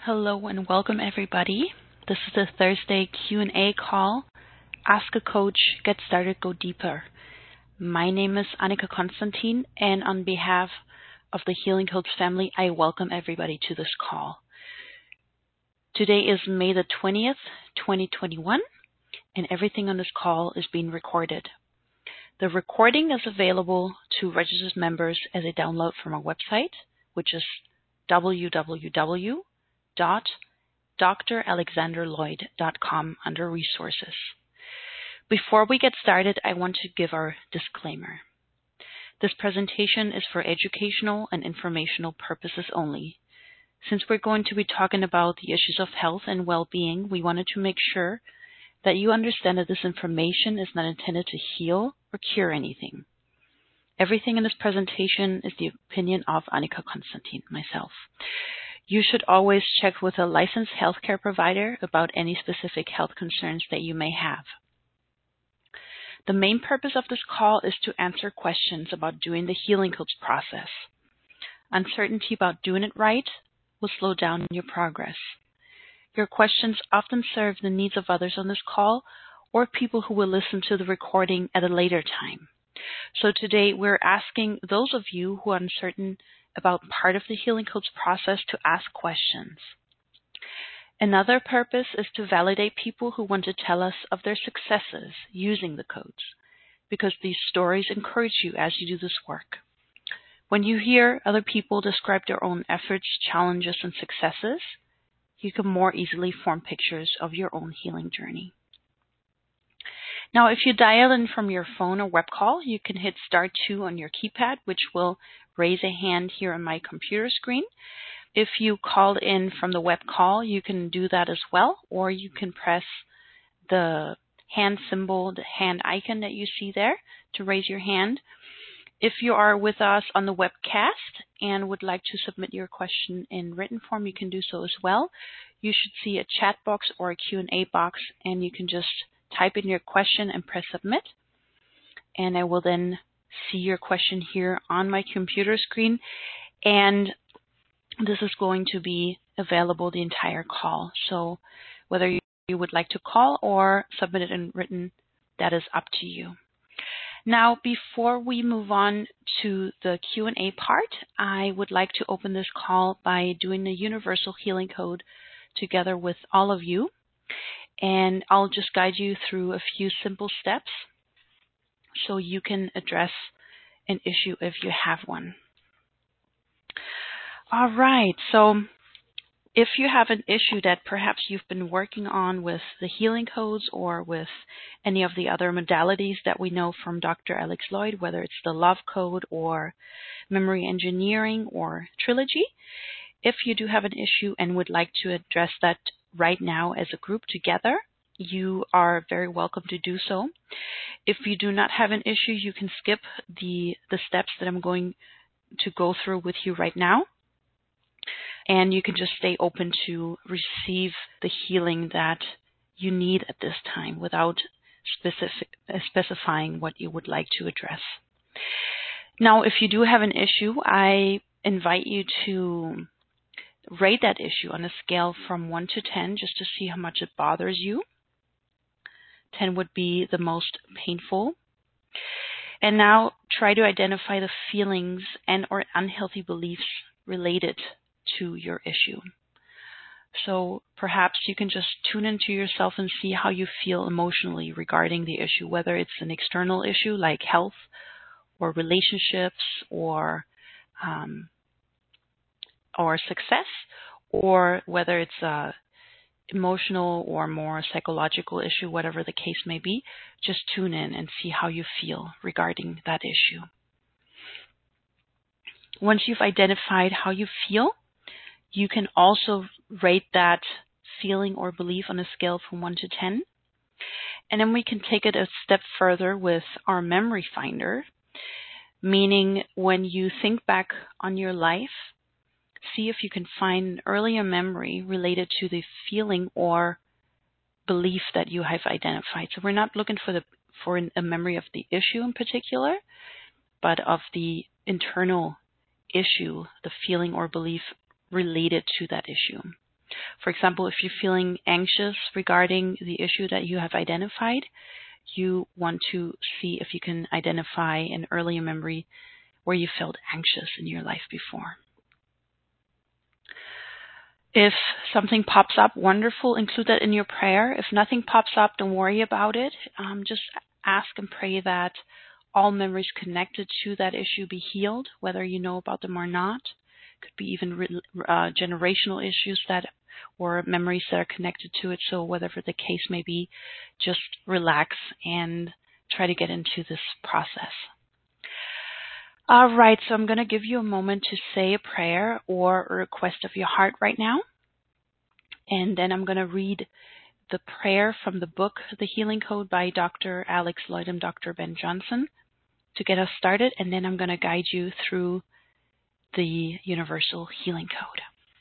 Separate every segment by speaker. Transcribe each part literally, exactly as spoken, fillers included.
Speaker 1: Hello and welcome everybody. This is the Thursday Q and A call. Ask a Coach, Get Started, Go Deeper. My name is Annika Konstantin, and on behalf of the Healing Coach family, I welcome everybody to this call. Today is May the twentieth, twenty twenty-one, and everything on this call is being recorded. The recording is available to registered members as a download from our website, which is w w w dot d r alexander lloyd dot com under resources. Before we get started, I want to give our disclaimer. This presentation is for educational and informational purposes only. Since we're going to be talking about the issues of health and well-being, we wanted to make sure that you understand that this information is not intended to heal or cure anything. Everything in this presentation is the opinion of Annika Konstantin, myself. You should always check with a licensed healthcare provider about any specific health concerns that you may have. The main purpose of this call is to answer questions about doing the Healing Coach process. Uncertainty about doing it right will slow down your progress. Your questions often serve the needs of others on this call or people who will listen to the recording at a later time. So today we're asking those of you who are uncertain about part of the Healing Coach process to ask questions. Another purpose is to validate people who want to tell us of their successes using the codes, because these stories encourage you as you do this work. When you hear other people describe their own efforts, challenges, and successes, you can more easily form pictures of your own healing journey. Now, if you dial in from your phone or web call, you can hit star two on your keypad, which will raise a hand here on my computer screen. If you called in from the web call, you can do that as well, or you can press the hand symbol, the hand icon that you see there to raise your hand. If you are with us on the webcast and would like to submit your question in written form, you can do so as well. You should see a chat box or a Q and A box, and you can just type in your question and press submit. And I will then see your question here on my computer screen. And this is going to be available the entire call. So whether you would like to call or submit it in written, that is up to you. Now, before we move on to the Q and A part, I would like to open this call by doing the Universal Healing Code together with all of you. And I'll just guide you through a few simple steps so you can address an issue if you have one. All right, so if you have an issue that perhaps you've been working on with the healing codes or with any of the other modalities that we know from Doctor Alex Lloyd, whether it's the Love Code or Memory Engineering or Trilogy, if you do have an issue and would like to address that right now as a group together, you are very welcome to do so. If you do not have an issue, you can skip the, the steps that I'm going to go through with you right now. And you can just stay open to receive the healing that you need at this time without specific, uh, specifying what you would like to address. Now, if you do have an issue, I invite you to rate that issue on a scale from one to ten just to see how much it bothers you. ten would be the most painful. And now try to identify the feelings and or unhealthy beliefs related to your issue. So perhaps you can just tune into yourself and see how you feel emotionally regarding the issue, whether it's an external issue like health or relationships or um, or success, or whether it's a emotional or more psychological issue, whatever the case may be. Just tune in and see how you feel regarding that issue. Once you've identified how you feel, you can also rate that feeling or belief on a scale from one to ten. And then we can take it a step further with our memory finder, meaning when you think back on your life, see if you can find an earlier memory related to the feeling or belief that you have identified. So we're not looking for the for a memory of the issue in particular, but of the internal issue, the feeling or belief related to that issue. For example, if you're feeling anxious regarding the issue that you have identified, you want to see if you can identify an earlier memory where you felt anxious in your life before. If something pops up, wonderful, include that in your prayer. If nothing pops up, don't worry about it. Um, just ask and pray that all memories connected to that issue be healed, whether you know about them or not. Could be even uh, generational issues that or memories that are connected to it. So whatever the case may be, just relax and try to get into this process. All right, so I'm going to give you a moment to say a prayer or a request of your heart right now. And then I'm going to read the prayer from the book, The Healing Code by Doctor Alex Lloyd and Doctor Ben Johnson to get us started. And then I'm going to guide you through the Universal Healing Code.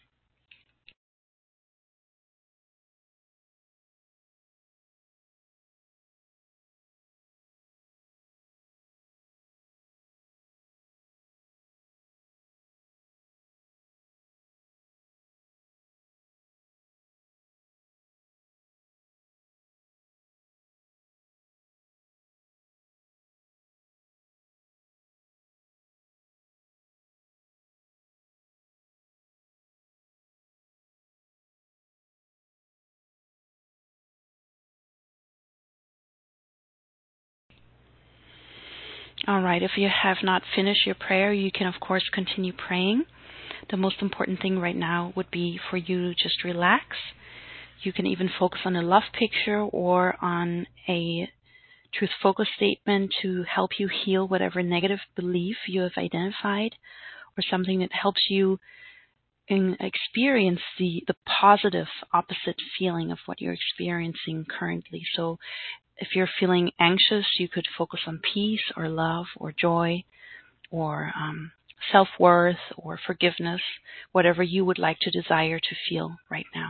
Speaker 1: All right, if you have not finished your prayer, you can, of course, continue praying. The most important thing right now would be for you to just relax. You can even focus on a love picture or on a truth focus statement to help you heal whatever negative belief you have identified, or something that helps you in experience the, the positive opposite feeling of what you're experiencing currently. So if you're feeling anxious, you could focus on peace or love or joy or um, self-worth or forgiveness, whatever you would like to desire to feel right now.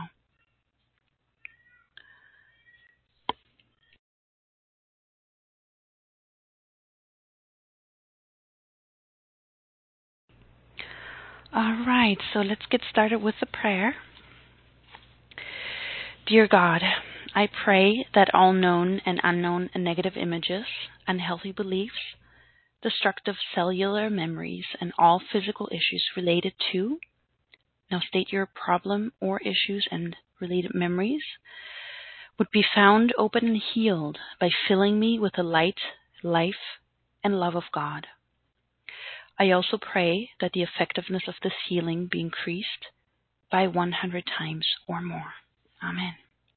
Speaker 1: All right, so let's get started with the prayer. Dear God, I pray that all known and unknown negative images, unhealthy beliefs, destructive cellular memories, and all physical issues related to, now state your problem or issues and related memories, would be found open and healed by filling me with the light, life, and love of God. I also pray that the effectiveness of this healing be increased by one hundred times or more. Amen.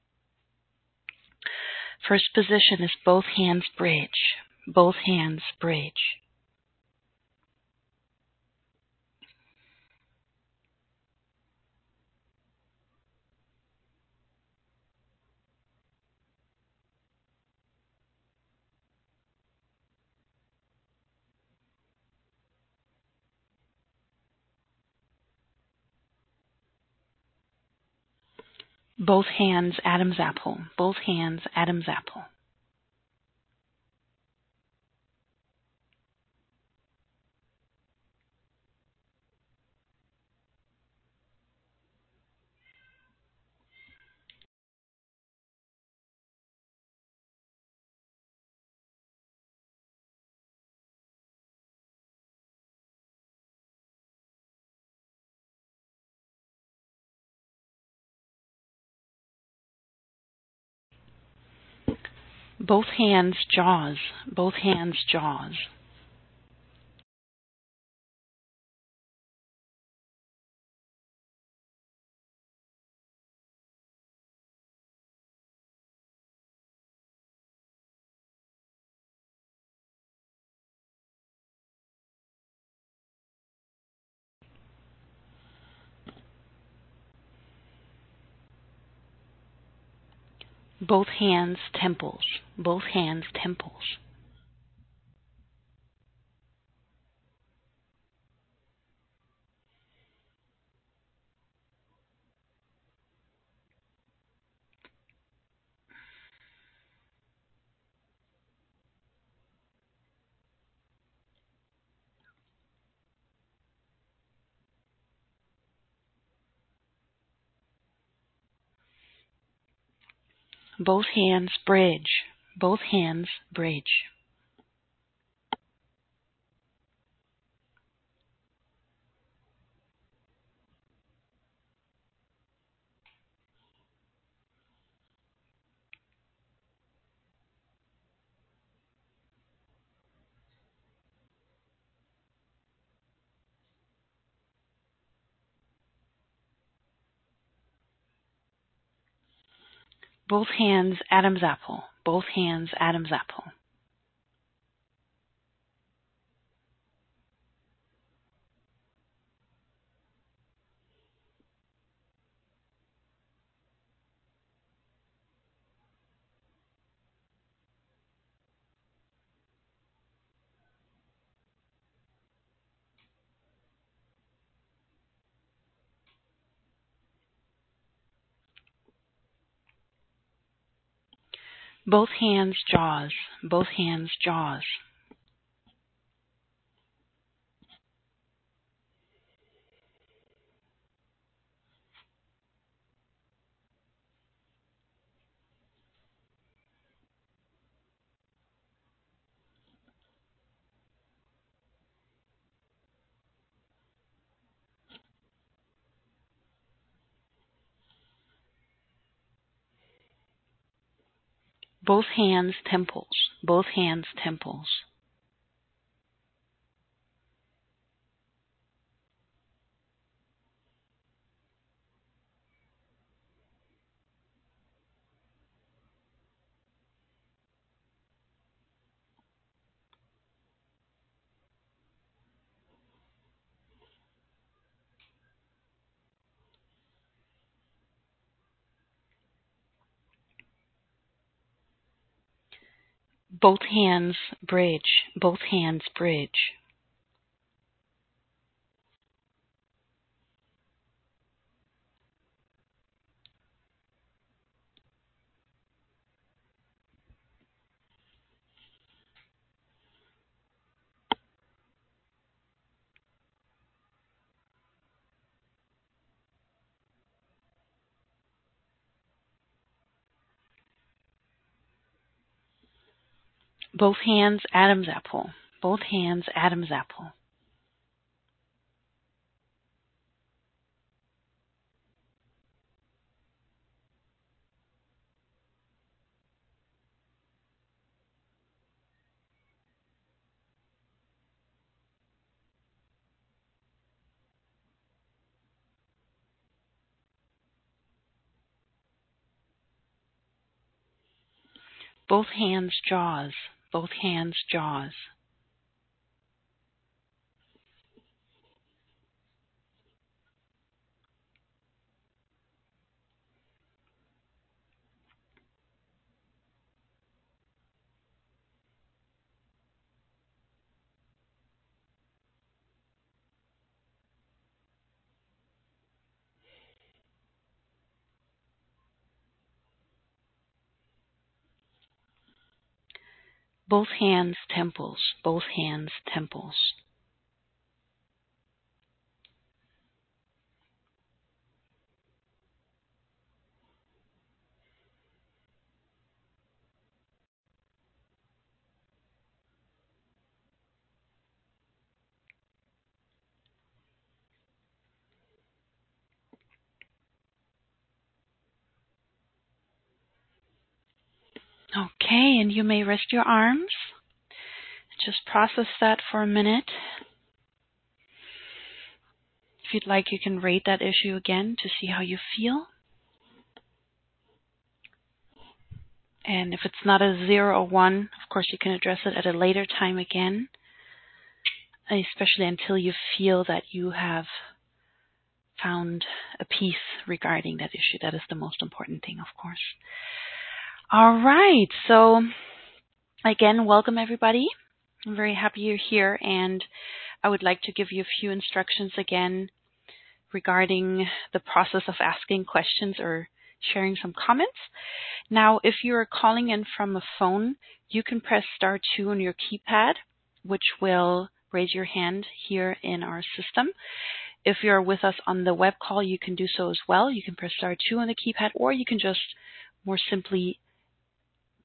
Speaker 1: First position is both hands bridge. Both hands bridge. Both hands Adam's apple. Both hands Adam's apple. Both hands jaws. Both hands jaws. Both hands temples. Both hands temples. both hands bridge, both hands bridge. Both hands Adam's apple, both hands Adam's apple. Both hands jaws, both hands jaws. Both hands temples, both hands temples. Both hands bridge, both hands bridge. Both hands Adam's apple, both hands Adam's apple. Both hands jaws, both hands jaws. Both hands temples, both hands temples. Okay, and you may rest your arms. Just process that for a minute. If you'd like, you can rate that issue again to see how you feel. And if it's not a zero or one, of course, you can address it at a later time again, especially until you feel that you have found a peace regarding that issue. That is the most important thing, of course. All right. So, again, welcome, everybody. I'm very happy you're here, and I would like to give you a few instructions again regarding the process of asking questions or sharing some comments. Now, if you are calling in from a phone, you can press star two on your keypad, which will raise your hand here in our system. If you're with us on the web call, you can do so as well. You can press star two on the keypad, or you can just more simply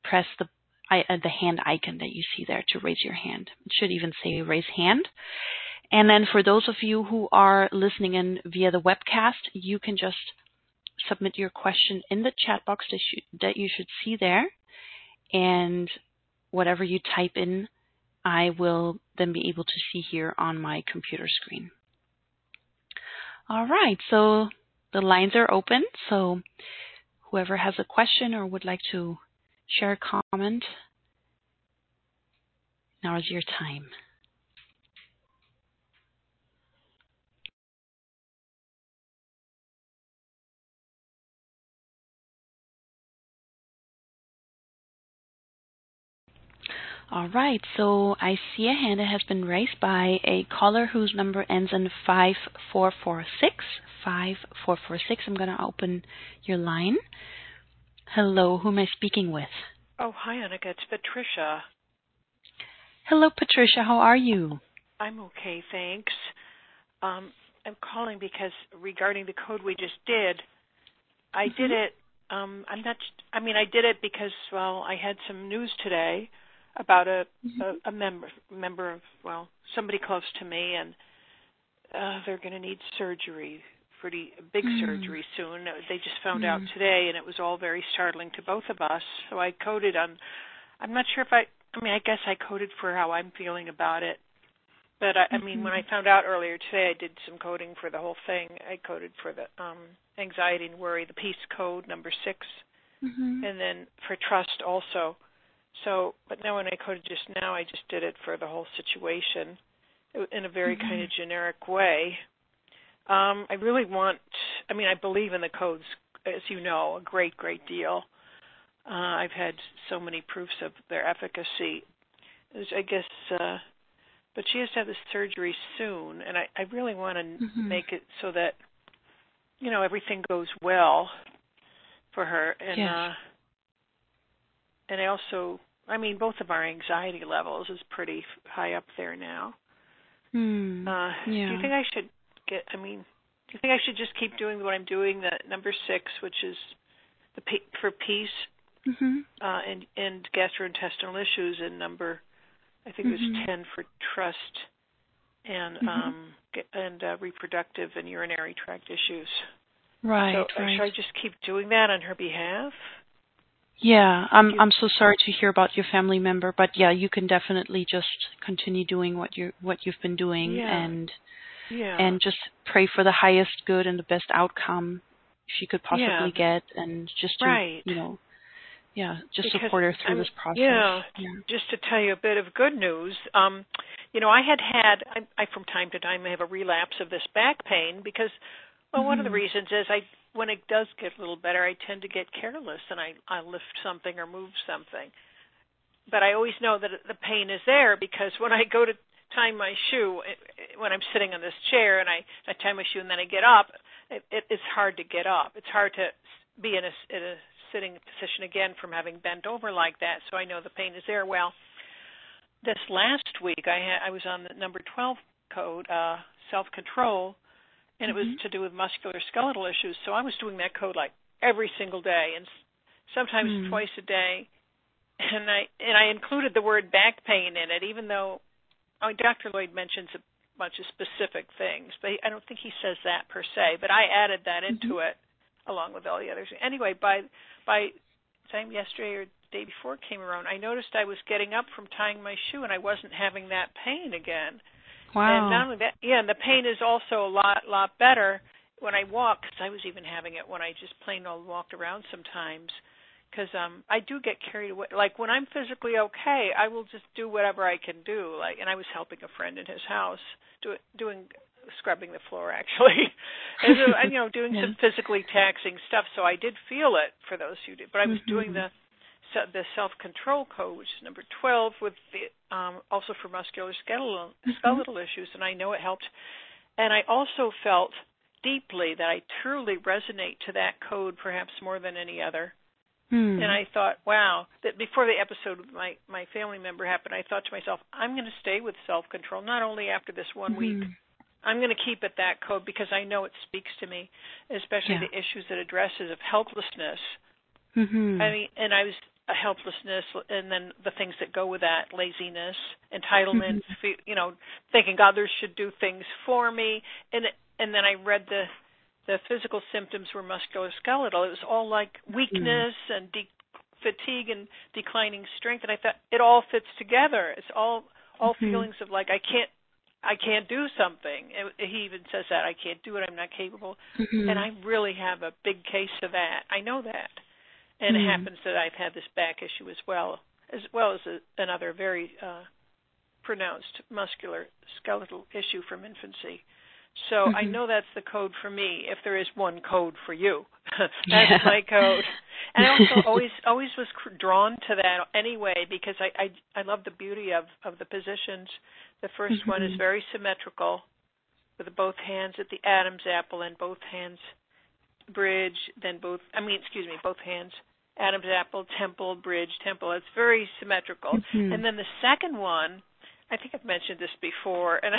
Speaker 1: press the I, uh, the hand icon that you see there to raise your hand. It should even say raise hand. And then for those of you who are listening in via the webcast, you can just submit your question in the chat box that, sh- that you should see there. And whatever you type in, I will then be able to see here on my computer screen. All right, so the lines are open. So whoever has a question or would like to share a comment, now is your time. All right, so I see a hand that has been raised by a caller whose number ends in five four four six. five four four six. I'm going to open your line. Hello, who am I speaking with?
Speaker 2: Oh, hi, Annika. It's Patricia.
Speaker 1: Hello, Patricia. How are you?
Speaker 2: I'm okay, thanks. Um, I'm calling because regarding the code we just did, I mm-hmm. did it. Um, I'm not. I mean, I did it because, well, I had some news today about a mm-hmm. a, a member member of well somebody close to me, and uh, they're going to need surgery, pretty big mm. surgery soon. They just found mm. out today, and it was all very startling to both of us. So I coded on. I'm not sure if I. I mean, I guess I coded for how I'm feeling about it. But I, I mean, mm-hmm. when I found out earlier today, I did some coding for the whole thing. I coded for the um, anxiety and worry, the peace code number six, mm-hmm. and then for trust also. So, but now when I coded just now, I just did it for the whole situation in a very mm-hmm. kind of generic way. Um, I really want, I mean, I believe in the codes, as you know, a great, great deal. Uh, I've had so many proofs of their efficacy. I guess, uh, but she has to have this surgery soon, and I, I really want to mm-hmm. make it so that, you know, everything goes well for her. And
Speaker 1: yes.
Speaker 2: uh, and I also, I mean, both of our anxiety levels is pretty high up there now.
Speaker 1: Mm,
Speaker 2: uh,
Speaker 1: yeah.
Speaker 2: Do you think I should get, I mean, do you think I should just keep doing what I'm doing, the number six, which is the P, for peace mm-hmm. uh, and, and gastrointestinal issues, and number, I think mm-hmm. it was ten for trust and mm-hmm. um, and uh, reproductive and urinary tract issues.
Speaker 1: Right,
Speaker 2: so,
Speaker 1: right.
Speaker 2: Should I just keep doing that on her behalf?
Speaker 1: Yeah, I'm I'm so sorry to hear about your family member, but yeah, you can definitely just continue doing what you what you've been doing,
Speaker 2: yeah.
Speaker 1: and
Speaker 2: yeah.
Speaker 1: and just pray for the highest good and the best outcome she could possibly
Speaker 2: yeah.
Speaker 1: get, and just to
Speaker 2: right.
Speaker 1: you know, yeah, just
Speaker 2: because
Speaker 1: support her through
Speaker 2: I'm,
Speaker 1: this process.
Speaker 2: Yeah,
Speaker 1: yeah,
Speaker 2: just to tell you a bit of good news, um, you know, I had had I, I from time to time I have a relapse of this back pain because, well, mm-hmm. one of the reasons is I. When it does get a little better, I tend to get careless and I, I lift something or move something. But I always know that the pain is there because when I go to tie my shoe, it, when I'm sitting on this chair and I, I tie my shoe and then I get up, it, it, it's hard to get up. It's hard to be in a, in a sitting position again from having bent over like that, so I know the pain is there. Well, this last week I, had, I was on the number twelve code, uh, self-control, and it was mm-hmm. to do with musculoskeletal issues. So I was doing that code like every single day, and sometimes mm. twice a day. And I and I included the word back pain in it, even though I mean, Doctor Lloyd mentions a bunch of specific things, but he, I don't think he says that per se. But I added that into mm-hmm. it along with all the others. Anyway, by by time yesterday or the day before it came around, I noticed I was getting up from tying my shoe, and I wasn't having that pain again.
Speaker 1: Wow.
Speaker 2: And not only that, yeah, and the pain is also a lot, lot better when I walk, because I was even having it when I just plain old walked around sometimes, because um, I do get carried away. Like when I'm physically okay, I will just do whatever I can do. Like, and I was helping a friend in his house, do, doing scrubbing the floor actually, and, and you know, doing yeah. some physically taxing stuff. So I did feel it for those who did, but I was mm-hmm. doing the. the self-control code, which is number twelve, with the um, also for musculoskeletal skeletal issues, and I know it helped. And I also felt deeply that I truly resonate to that code, perhaps more than any other. Hmm. And I thought, wow, that before the episode with my, my family member happened, I thought to myself, I'm going to stay with self-control, not only after this one mm-hmm. week. I'm going to keep it that code because I know it speaks to me, especially yeah. the issues it addresses of helplessness. Mm-hmm. I mean, and I was a helplessness, and then the things that go with that, laziness, entitlement, fe- you know, thinking others should do things for me. And and then I read the the physical symptoms were musculoskeletal. It was all like weakness mm. and de- fatigue and declining strength. And I thought it all fits together. It's all all mm-hmm. feelings of like I can't I can't do something. It, he even says that I can't do it. I'm not capable. Mm-hmm. And I really have a big case of that. I know that. And mm-hmm. it happens that I've had this back issue as well, as well as a, another very uh, pronounced muscular skeletal issue from infancy. So mm-hmm. I know that's the code for me, if there is one code for you. That's yeah. my code. And I also always always was drawn to that anyway, because I, I, I love the beauty of, of the positions. The first mm-hmm. one is very symmetrical, with both hands at the Adam's apple and both hands bridge, then both, I mean, excuse me, both hands, Adam's apple, temple, bridge, temple. It's very symmetrical. Mm-hmm. And then the second one, I think I've mentioned this before, and I,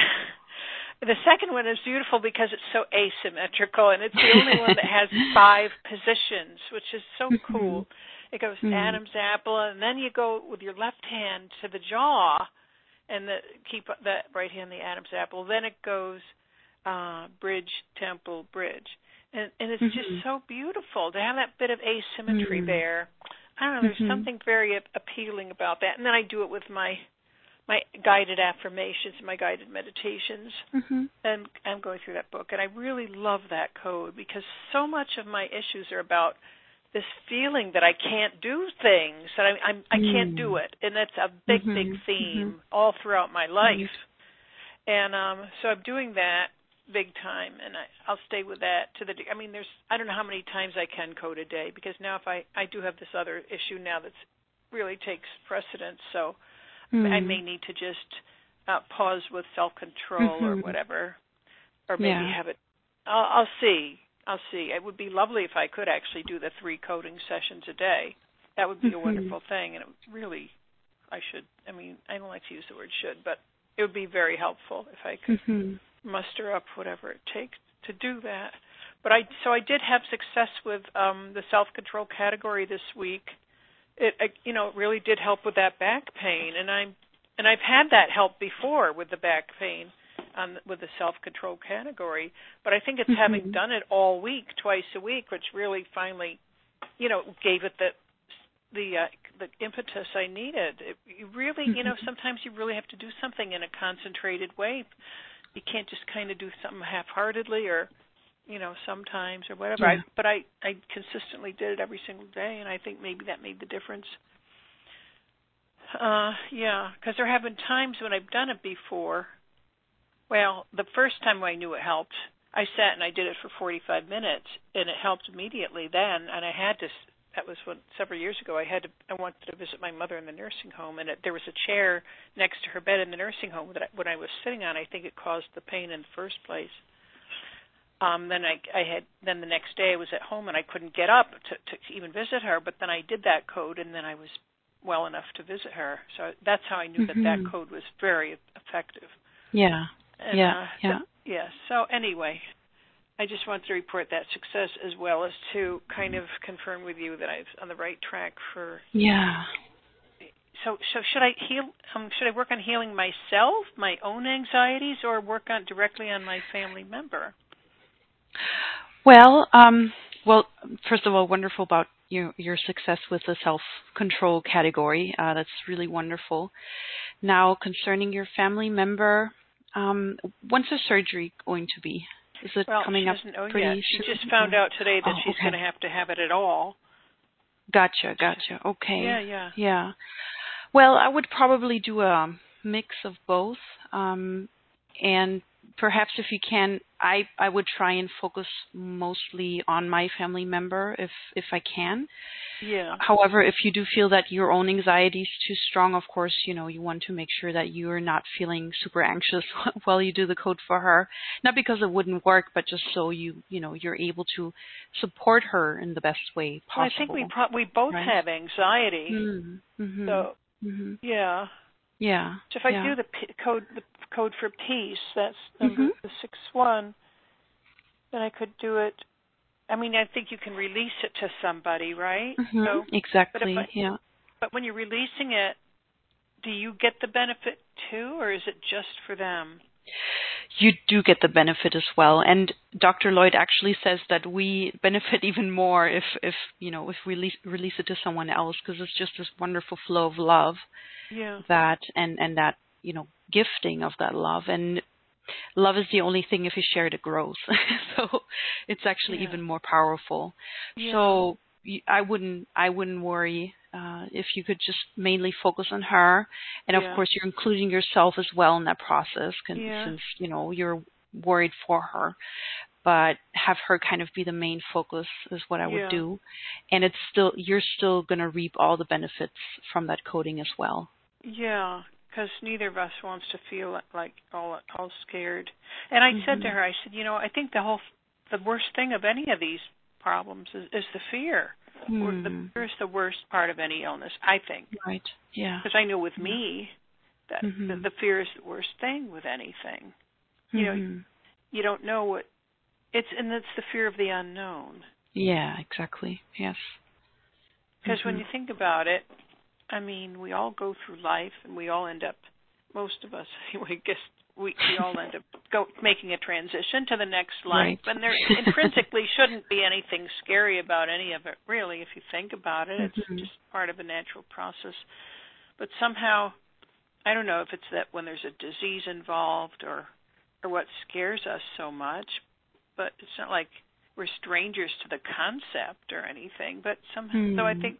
Speaker 2: the second one is beautiful because it's so asymmetrical, and it's the only one that has five positions, which is so mm-hmm. cool. It goes mm-hmm. Adam's apple, and then you go with your left hand to the jaw, and the, keep the right hand the Adam's apple. Then it goes uh, bridge, temple, bridge. And, and it's mm-hmm. just so beautiful to have that bit of asymmetry mm-hmm. there. I don't know, there's mm-hmm. something very appealing about that. And then I do it with my my guided affirmations, my guided meditations. Mm-hmm. And I'm going through that book. And I really love that code because so much of my issues are about this feeling that I can't do things, that I, I'm, I can't do it. And that's a big, mm-hmm. big theme mm-hmm. all throughout my life. Mm-hmm. And um, so I'm doing that big time, and I, I'll stay with that to the. I mean, there's I don't know how many times I can code a day because now if I I do have this other issue now that's really takes precedence, so mm. I may need to just uh, pause with self-control mm-hmm. or whatever, or maybe yeah. have it. I'll, I'll see. I'll see. It would be lovely if I could actually do the three coding sessions a day. That would be mm-hmm. a wonderful thing, and it would really, I should. I mean, I don't like to use the word should, but it would be very helpful if I could. Mm-hmm. muster up whatever it takes to do that. But I so I did have success with um, the self-control category this week. It I, you know it really did help with that back pain, and I'm and I've had that help before with the back pain um, with the self-control category. But I think it's mm-hmm. having done it all week, twice a week, which really finally, you know, gave it the the uh, the impetus I needed. It, you really, mm-hmm. you know, sometimes you really have to do something in a concentrated way. You can't just kind of do something half-heartedly or, you know, sometimes or whatever. Yeah. I, but I, I consistently did it every single day, and I think maybe that made the difference. Uh, yeah, because there have been times when I've done it before. Well, the first time I knew it helped, I sat and I did it for forty-five minutes, and it helped immediately then, and I had to, that was when, several years ago, I had to, I wanted to visit my mother in the nursing home, and it, there was a chair next to her bed in the nursing home that I, when I was sitting on, I think it caused the pain in the first place. Um, then I, I had, then the next day I was at home and I couldn't get up to, to even visit her, but then I did that code, and then I was well enough to visit her. So that's how I knew mm-hmm. that that code was very effective.
Speaker 1: Yeah.
Speaker 2: And,
Speaker 1: yeah.
Speaker 2: Uh,
Speaker 1: yeah.
Speaker 2: Th- yeah. So anyway, I just wanted to report that success as well as to kind of confirm with you that I'm on the right track for.
Speaker 1: Yeah.
Speaker 2: So, so should I heal? Um, should I work on healing myself, my own anxieties, or work on directly on my family member?
Speaker 1: Well, um, well, first of all, wonderful about your your success with the self-control category. Uh, that's really wonderful. Now, concerning your family member, um, when's the surgery going to be? Is it
Speaker 2: well,
Speaker 1: coming
Speaker 2: she
Speaker 1: up
Speaker 2: doesn't know
Speaker 1: pretty
Speaker 2: yet.
Speaker 1: soon?
Speaker 2: She just found out today that
Speaker 1: oh,
Speaker 2: she's
Speaker 1: okay.
Speaker 2: going to have to have it at all.
Speaker 1: Gotcha, gotcha. Okay.
Speaker 2: Yeah, yeah.
Speaker 1: Yeah. Well, I would probably do a mix of both. Um, and perhaps if you can, I, I would try and focus mostly on my family member if, if I can.
Speaker 2: Yeah.
Speaker 1: However, if you do feel that your own anxiety is too strong, of course, you know, you want to make sure that you're not feeling super anxious while you do the code for her. Not because it wouldn't work, but just so you, you know, you're able to support her in the best way possible.
Speaker 2: Well, I think we pro- we both
Speaker 1: right?
Speaker 2: have anxiety.
Speaker 1: Mm-hmm.
Speaker 2: So,
Speaker 1: mm-hmm.
Speaker 2: yeah.
Speaker 1: Yeah.
Speaker 2: So if I
Speaker 1: yeah.
Speaker 2: do the p- code, the code for peace, that's number
Speaker 1: mm-hmm.
Speaker 2: the six one, then I could do it. I mean, I think you can release it to somebody, right?
Speaker 1: Mm-hmm.
Speaker 2: So,
Speaker 1: exactly.
Speaker 2: but if I,
Speaker 1: yeah.
Speaker 2: But when you're releasing it, do you get the benefit too, or is it just for them?
Speaker 1: You do get the benefit as well. And Doctor Lloyd actually says that we benefit even more if, if you know, if we release, release it to someone else, because it's just this wonderful flow of love.
Speaker 2: Yeah.
Speaker 1: That and, and that, you know, gifting of that love. And love is the only thing, if you share it, it grows. So it's actually
Speaker 2: Yeah.
Speaker 1: even more powerful.
Speaker 2: Yeah.
Speaker 1: So I wouldn't, I wouldn't worry uh, if you could just mainly focus on her. And of
Speaker 2: Yeah.
Speaker 1: course, you're including yourself as well in that process, cause,
Speaker 2: Yeah.
Speaker 1: since, you know, you're worried for her. But have her kind of be the main focus is what I would
Speaker 2: Yeah.
Speaker 1: do. And it's still, you're still going to reap all the benefits from that coding as well.
Speaker 2: Yeah, because neither of us wants to feel like all all scared. And I mm-hmm. said to her, I said, you know, I think the whole the worst thing of any of these problems is, is the fear. Mm. The fear is the worst part of any illness, I think.
Speaker 1: Right. Yeah.
Speaker 2: Because I know with me that mm-hmm. the, the fear is the worst thing with anything. You mm-hmm. know, you don't know what it's, and it's the fear of the unknown.
Speaker 1: Yeah, exactly. Yes.
Speaker 2: Because
Speaker 1: mm-hmm.
Speaker 2: when you think about it, I mean, we all go through life, and we all end up, most of us, anyway, I guess we, we all end up go, making a transition to the next life.
Speaker 1: Right.
Speaker 2: And there intrinsically shouldn't be anything scary about any of it, really, if you think about it. It's mm-hmm. just part of a natural process. But somehow, I don't know if it's that when there's a disease involved or, or what scares us so much, but it's not like we're strangers to the concept or anything. But somehow, mm. so I think,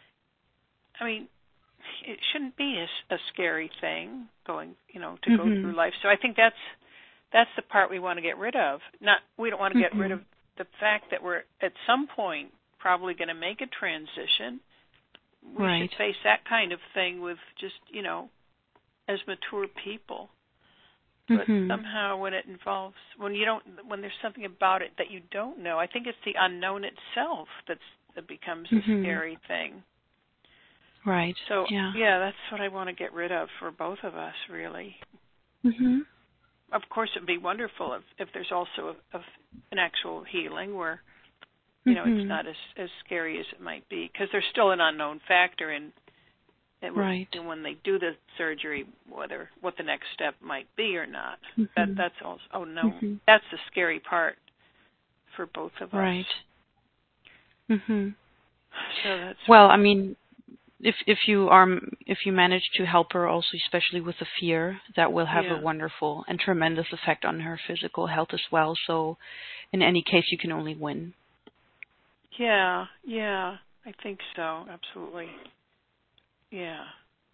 Speaker 2: I mean, it shouldn't be a, a scary thing going, you know, to mm-hmm. go through life. So I think that's that's the part we want to get rid of. Not we don't want to mm-hmm. get rid of the fact that we're at some point probably going to make a transition. We
Speaker 1: right.
Speaker 2: should face that kind of thing with just, you know, as mature people. But mm-hmm. somehow when it involves when you don't when there's something about it that you don't know, I think it's the unknown itself that's that becomes mm-hmm. a scary thing.
Speaker 1: Right.
Speaker 2: So,
Speaker 1: yeah.
Speaker 2: yeah, that's what I want to get rid of for both of us, really.
Speaker 1: Mm-hmm.
Speaker 2: Of course, it would be wonderful if, if there's also a, a, an actual healing where, you know, mm-hmm. it's not as, as scary as it might be, because there's still an unknown factor in, in
Speaker 1: right.
Speaker 2: when they do the surgery, whether what the next step might be or not.
Speaker 1: Mm-hmm.
Speaker 2: That That's also, oh, no,
Speaker 1: mm-hmm.
Speaker 2: that's the scary part for both of us.
Speaker 1: Right. Mm-hmm.
Speaker 2: So that's
Speaker 1: well, I mean, If if you are if you manage to help her also, especially with the fear, that will have
Speaker 2: yeah.
Speaker 1: a wonderful and tremendous effect on her physical health as well. So, in any case, you can only win.
Speaker 2: Yeah, yeah, I think so. Absolutely. Yeah.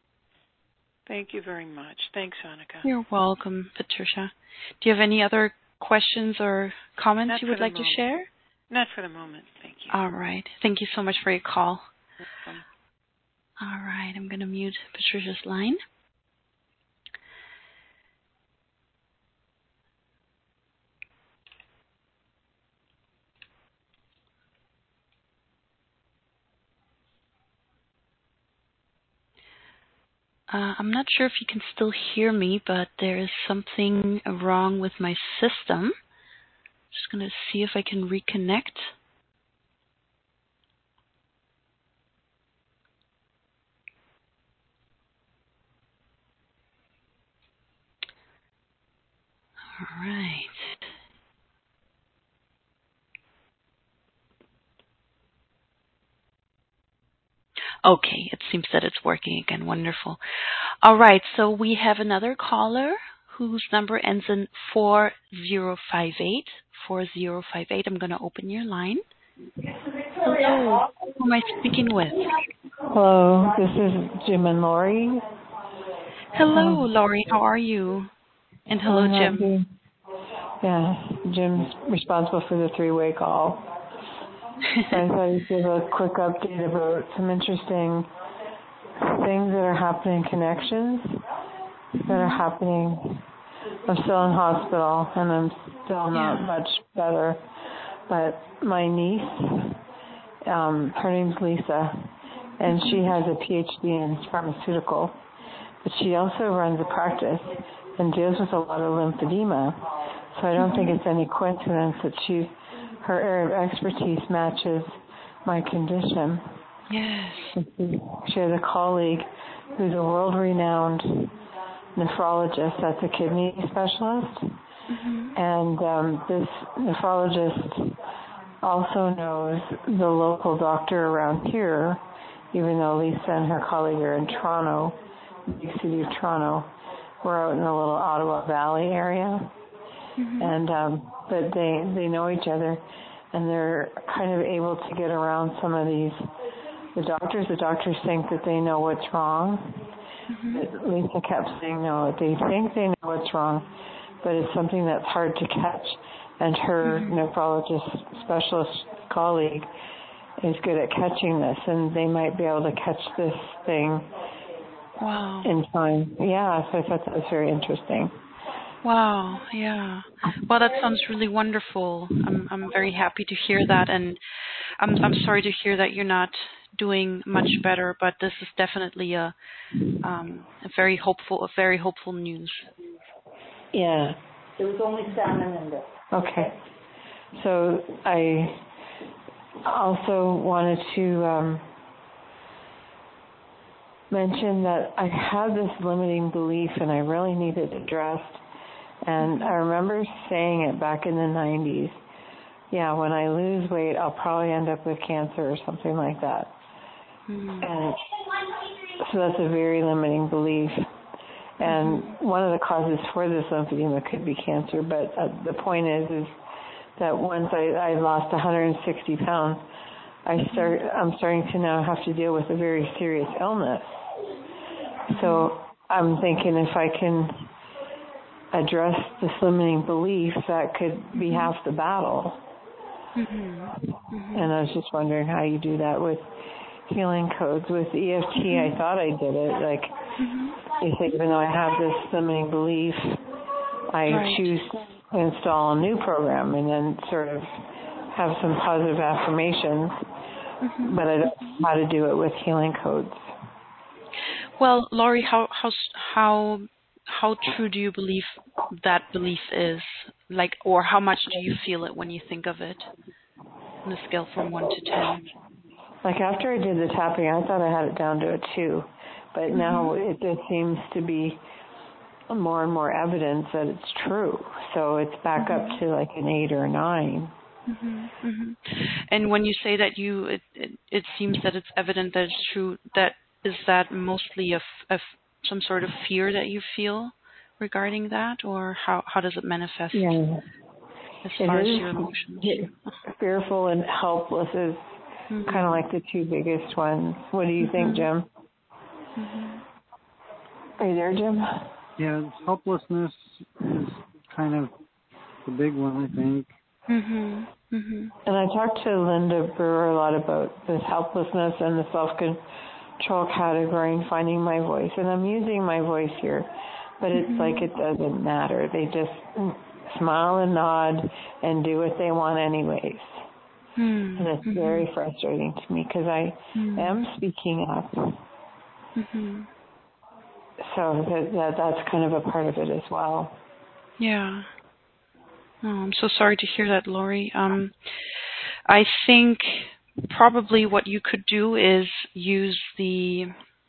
Speaker 2: Thank you very much. Thanks, Annika.
Speaker 1: You're welcome, Patricia. Do you have any other questions or comments
Speaker 2: Not
Speaker 1: you would like
Speaker 2: moment.
Speaker 1: to share?
Speaker 2: Not for the moment. Thank you.
Speaker 1: All right. Thank you so much for your call.
Speaker 2: Welcome.
Speaker 1: All right, I'm going to mute Patricia's line. Uh, I'm not sure if you can still hear me, but there is something wrong with my system. Just going to see if I can reconnect. All right. Okay, it seems that it's working again. Wonderful. All right, so we have another caller whose number ends in four zero five eight. four zero five eight. I'm going to open your line. Hello. Who am I speaking with?
Speaker 3: Hello, this is Jim and Lori.
Speaker 1: Hello, um, Lori. How are you? And hello,
Speaker 3: I'm
Speaker 1: Jim.
Speaker 3: Happy. Yeah, Jim's responsible for the three-way call. I thought I'd give a quick update about some interesting things that are happening, connections that are happening. I'm still in hospital, and I'm still not
Speaker 1: yeah.
Speaker 3: much better. But my niece, um, her name's Lisa, and she has a P H D in pharmaceutical, but she also runs a practice and deals with a lot of lymphedema. So I don't think it's any coincidence that she, her area of expertise matches my condition.
Speaker 1: Yes.
Speaker 3: She has a colleague who's a world-renowned nephrologist. That's a kidney specialist.
Speaker 1: Mm-hmm.
Speaker 3: And um, this nephrologist also knows the local doctor around here, even though Lisa and her colleague are in Toronto, the big city of Toronto. We're out in the little Ottawa Valley area. Mm-hmm. And um, but they, they know each other, and they're kind of able to get around some of these. The doctors, the doctors think that they know what's wrong. Mm-hmm. Lisa kept saying, no, they think they know what's wrong, but it's something that's hard to catch. And her mm-hmm. nephrologist specialist colleague is good at catching this, and they might be able to catch this thing
Speaker 1: wow.
Speaker 3: in time. Yeah, so I thought that was very interesting.
Speaker 1: Wow, yeah. Well, that sounds really wonderful. I'm I'm very happy to hear that, and I'm I'm sorry to hear that you're not doing much better, but this is definitely a um a very hopeful a very hopeful news.
Speaker 3: Yeah.
Speaker 4: There was only salmon in this.
Speaker 3: Okay. So I also wanted to um, mention that I had this limiting belief and I really needed it addressed. And I remember saying it back in the nineties. Yeah, when I lose weight, I'll probably end up with cancer or something like that. Mm-hmm. And so that's a very limiting belief. And mm-hmm. one of the causes for this lymphedema could be cancer, but uh, the point is, is that once I, I lost one hundred sixty pounds, I start, I'm starting to now have to deal with a very serious illness. Mm-hmm. So I'm thinking if I can address this limiting belief, that could be half the battle. Mm-hmm. Mm-hmm. And I was just wondering how you do that with healing codes. With E F T, mm-hmm. I thought I did it. Like, mm-hmm. you say, even though I have this limiting belief, I right. choose to install a new program and then sort of have some positive affirmations, mm-hmm. but I don't know how to do it with healing codes.
Speaker 1: Well, Laurie, how how how how true do you believe that belief is? Like, or how much do you feel it when you think of it on a scale from one to ten?
Speaker 3: Like after I did the tapping, I thought I had it down to a two, but mm-hmm. now it just seems to be more and more evidence that it's true. So it's back mm-hmm. up to like an eight or a nine.
Speaker 1: Mm-hmm. Mm-hmm. And when you say that you, it, it, it seems that it's evident that it's true, that is that mostly a, f- a f- some sort of fear that you feel regarding that, or how, how does it manifest
Speaker 3: yeah.
Speaker 1: as
Speaker 3: it
Speaker 1: far
Speaker 3: is,
Speaker 1: as your emotions?
Speaker 3: Fearful and helpless is mm-hmm. kind of like the two biggest ones. What do you mm-hmm. think, Jim? Mm-hmm. Are you there, Jim?
Speaker 4: Yeah, helplessness is kind of the big one, I think.
Speaker 3: Mm-hmm. Mm-hmm. And I talked to Linda Brewer a lot about this helplessness and the self-control category and finding my voice. And I'm using my voice here, but it's mm-hmm. like it doesn't matter. They just smile and nod and do what they want anyways. Mm-hmm. And it's mm-hmm. very frustrating to me because I mm-hmm. am speaking up. Mm-hmm. So that, that that's kind of a part of it as well.
Speaker 1: Yeah. Oh, I'm so sorry to hear that, Laurie. Um, I think probably what you could do is use the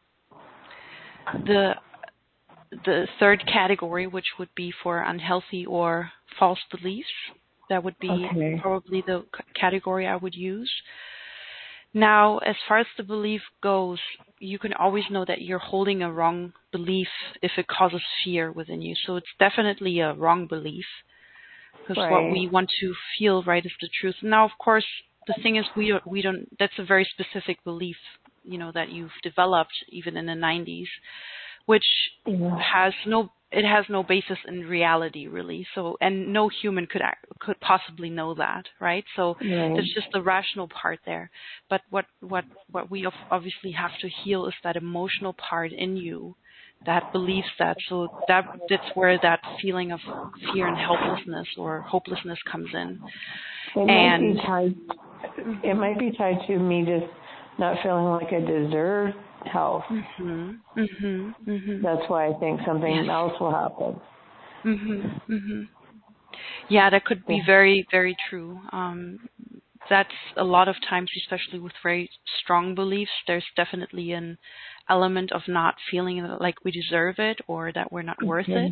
Speaker 1: the the third category, which would be for unhealthy or false beliefs. That would be okay. probably the c- category I would use. Now, as far as the belief goes, you can always know that you're holding a wrong belief if it causes fear within you. So it's definitely a wrong belief. Because right. what we want to feel, right, is the truth. Now, of course, the thing is, we don't, we don't. That's a very specific belief, you know, that you've developed even in the nineties, which yeah. has no, it has no basis in reality, really. So, and no human could could possibly know that, right? So, right. it's just the rational part there. But what what what we obviously have to heal is that emotional part in you that believes that. So that that's where that feeling of fear and helplessness or hopelessness comes in.
Speaker 3: It
Speaker 1: and
Speaker 3: might be tied. It might be tied to me just not feeling like I deserve health.
Speaker 1: Mm-hmm, mm-hmm, mm-hmm.
Speaker 3: That's why I think something yes. else will happen.
Speaker 1: Mm-hmm, mm-hmm. Yeah, that could be very, very true. Um, that's a lot of times, especially with very strong beliefs, there's definitely an element of not feeling like we deserve it or that we're not worth
Speaker 3: Mhm.
Speaker 1: it.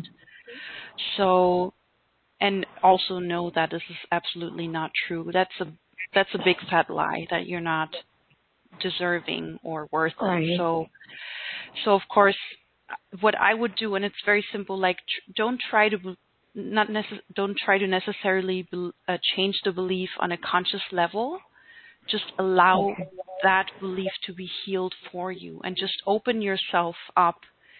Speaker 1: So, and also know that this is absolutely not true. That's a that's a big fat lie that you're not deserving or worth it.
Speaker 3: Right.
Speaker 1: So, so of course, what I would do, and it's very simple, like tr- don't try to be- not necess- don't try to necessarily be- uh, change the belief on a conscious level. Just allow
Speaker 3: Okay.
Speaker 1: that belief to be healed for you, and just open yourself up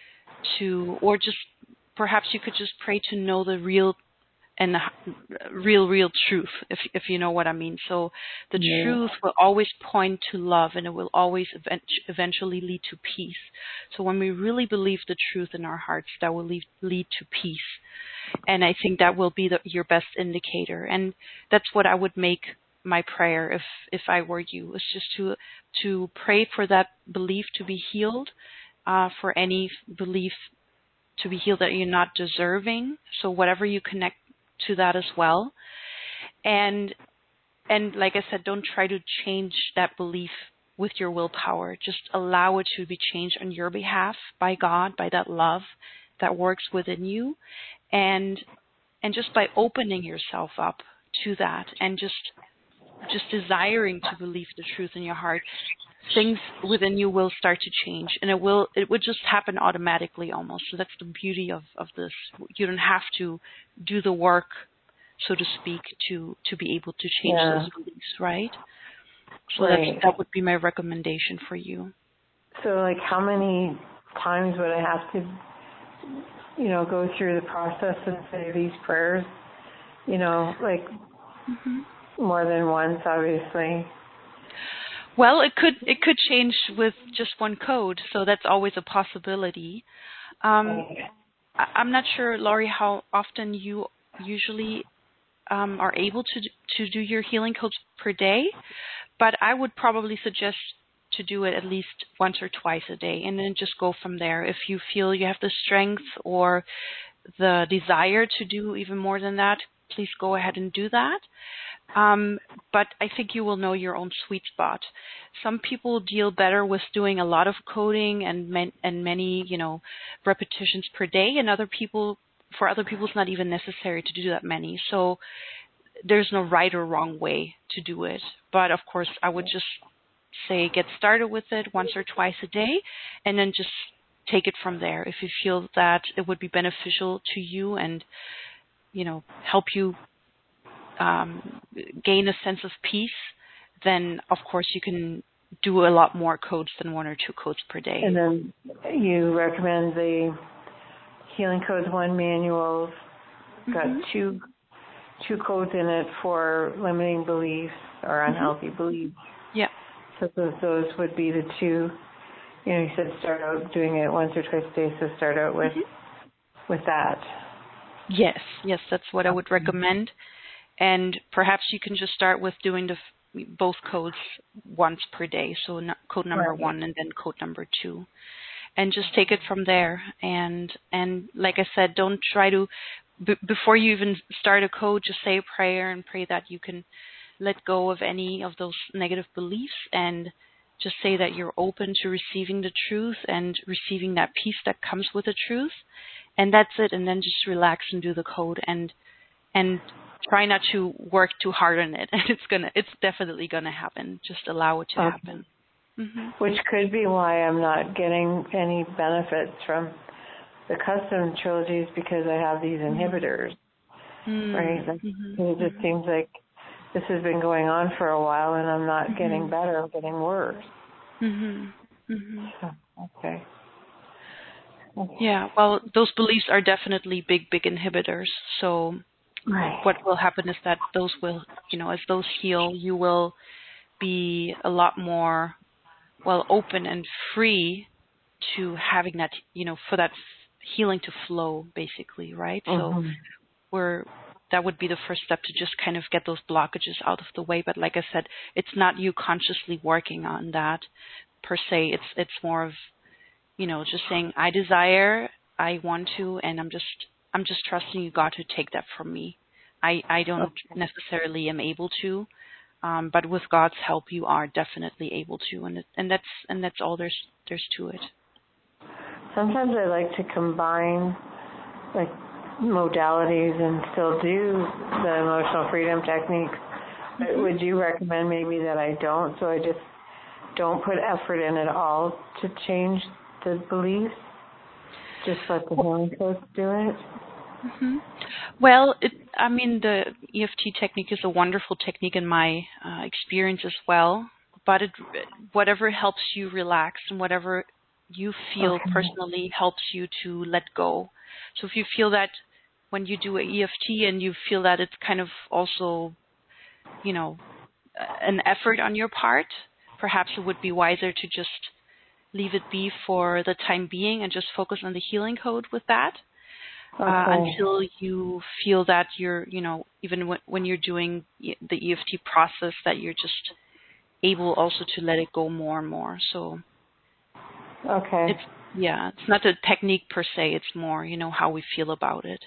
Speaker 1: to, or just perhaps you could just pray to know the real and the h- real, real truth, if if you know what I mean. So the
Speaker 3: Yeah.
Speaker 1: truth will always point to love, and it will always event- eventually lead to peace. So when we really believe the truth in our hearts, that will lead lead to peace, and I think that will be the, your best indicator. And that's what I would make my prayer if if I were you, is just to to pray for that belief to be healed, uh, for any belief to be healed that you're not deserving. So whatever you connect to that as well. And and like I said, don't try to change that belief with your willpower. Just allow it to be changed on your behalf by God, by that love that works within you. And and just by opening yourself up to that and just just desiring to believe the truth in your heart, things within you will start to change, and it will it would just happen automatically almost. So that's the beauty of, of this. You don't have to do the work, so to speak, to to be able to change
Speaker 3: Yeah.
Speaker 1: those beliefs, right? So
Speaker 3: Right.
Speaker 1: that's that would be my recommendation for you.
Speaker 3: So, like, how many times would I have to, you know, go through the process and say these prayers? You know, like
Speaker 1: hmm
Speaker 3: more than once, obviously.
Speaker 1: Well, it could it could change with just one code, so that's always a possibility. Um, I, I'm not sure, Laurie, how often you usually um, are able to d- to do your healing codes per day, but I would probably suggest to do it at least once or twice a day, and then just go from there. If you feel you have the strength or the desire to do even more than that, please go ahead and do that. Um, but I think you will know your own sweet spot. Some people deal better with doing a lot of coding and man- and many, you know, repetitions per day, and other people, for other people, it's not even necessary to do that many. So there's no right or wrong way to do it. But of course, I would just say get started with it once or twice a day, and then just take it from there. If you feel that it would be beneficial to you and, you know, help you um, gain a sense of peace, then of course you can do a lot more codes than one or two codes per day.
Speaker 3: And then you recommend the Healing Codes One manuals. Got
Speaker 1: Mhm.
Speaker 3: two two codes in it for limiting beliefs or
Speaker 1: Mhm.
Speaker 3: unhealthy beliefs.
Speaker 1: Yeah.
Speaker 3: So those, those would be the two. You know, you said start out doing it once or twice a day, so start out with
Speaker 1: Mhm.
Speaker 3: with that.
Speaker 1: Yes. Yes, that's what I would
Speaker 3: Okay.
Speaker 1: recommend. And perhaps you can just start with doing the f- both codes once per day. So no, code number
Speaker 3: Right.
Speaker 1: one and then code number two, and just take it from there. And and like I said, don't try to b- before you even start a code, just say a prayer and pray that you can let go of any of those negative beliefs, and just say that you're open to receiving the truth and receiving that peace that comes with the truth. And that's it. And then just relax and do the code, and and try not to work too hard on it. It's gonna, it's definitely gonna happen. Just allow it to
Speaker 3: Okay.
Speaker 1: happen. hmm
Speaker 3: Which could be why I'm not getting any benefits from the custom trilogies, because I have these inhibitors, right? Like,
Speaker 1: Mm-hmm.
Speaker 3: it just seems like this has been going on for a while, and I'm not getting
Speaker 1: Mm-hmm.
Speaker 3: better. I'm getting worse.
Speaker 1: hmm hmm
Speaker 3: So, okay. Okay.
Speaker 1: Yeah. Well, those beliefs are definitely big, big inhibitors. So
Speaker 3: Right.
Speaker 1: what will happen is that those will, you know, as those heal, you will be a lot more, well, open and free to having that, you know, for that healing to flow, basically, right? So
Speaker 3: Mm-hmm.
Speaker 1: we're that would be the first step, to just kind of get those blockages out of the way. But like I said, it's not you consciously working on that per se. It's it's more of, you know, just saying, I desire, I want to, and I'm just I'm just trusting you, God, to take that from me. I, I don't
Speaker 3: Okay.
Speaker 1: necessarily am able to, Um, but with God's help, you are definitely able to, and it, and that's and that's all there's there's to it.
Speaker 3: Sometimes I like to combine like modalities and still do the emotional freedom techniques. Mm-hmm. Would you recommend maybe that I don't, so I just don't put effort in at all to change the beliefs? Just let the healing coach do it?
Speaker 1: Mm-hmm. Well, it, I mean, the E F T technique is a wonderful technique in my uh, experience as well, but it, whatever helps you relax and whatever you feel
Speaker 3: okay.
Speaker 1: personally helps you to let go. So if you feel that when you do a E F T and you feel that it's kind of also, you know, an effort on your part, perhaps it would be wiser to just leave it be for the time being and just focus on the healing code with that.
Speaker 3: Okay.
Speaker 1: Uh, until you feel that you're, you know, even when, when you're doing the E F T process, that you're just able also to let it go more and more. So,
Speaker 3: okay,
Speaker 1: it's yeah, it's not a technique per se. It's more, you know, how we feel about it.